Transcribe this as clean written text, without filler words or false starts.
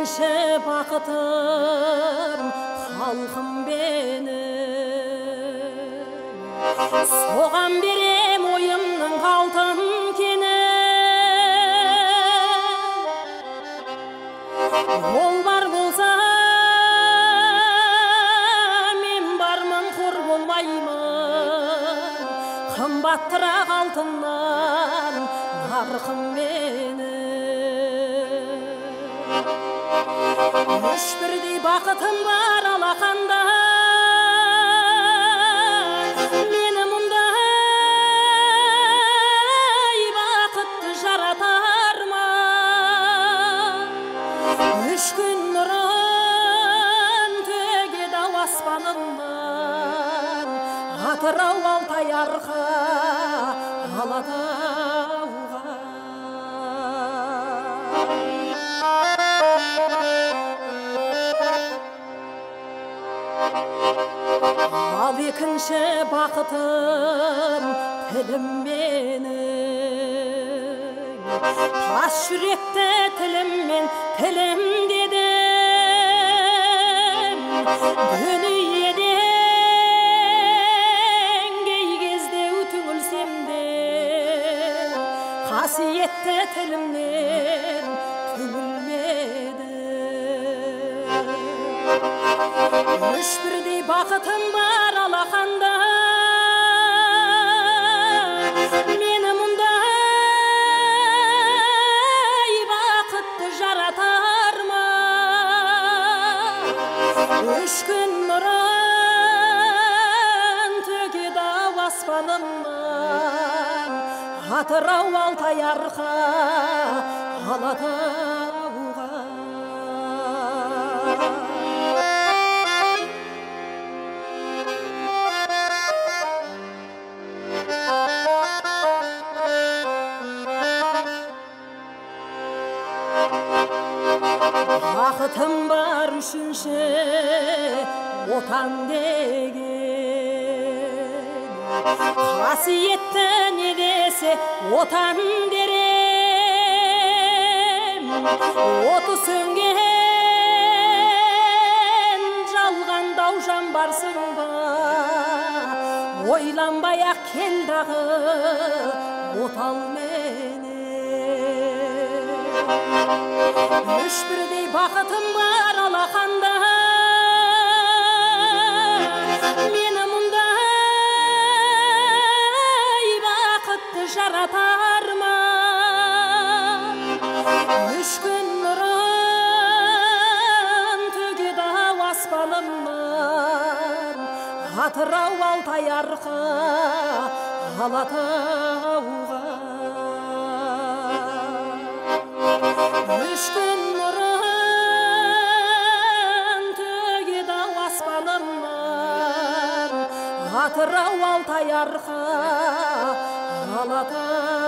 екінші бақытым халқым менің, соған берем ойымның алтын кенін. Ол бар болса мен бармын, құр болмаймын, қымбаттырақ алтыннан нарқым менің. Үш бірдей бақытым бар алақанда, мені мұндай бақытты жаратар ма? Үш күн нұрын төгеді ау аспанымнан, Атырау, Алтай, Арқа, Алатауға. Ал екінші бақытым тілім менің, тас жүректі тіліммен тілім дедім. Дүниеден кей кезде түңілсем де, қасиетті тілімнен түңілмедім. Үш бірдей бақытым бар алақанда, мені мұндай бақытты жаратар ма? Үш күн нұрын төгеді ау аспанымнан, Атырау, Алтай, Арқа, Алатауға. Бақытым бар үшінші отан деген, қасиетті не десе отан дерем. Оты сөнген жалғандау жан барсың ба, ойланбай-ақ кел дағы отал менен. Үш бірдей бақытым бар алақанда, мені мұндай бақытты жаратар ма? Үш күн нұрын төгеді ау аспанымнан, Атырау, Алтай, Арқа, Алатауға. Үш күн нұрын төгеді ау аспанымнан, Атырау, Алтай, Арқа, Алатауға.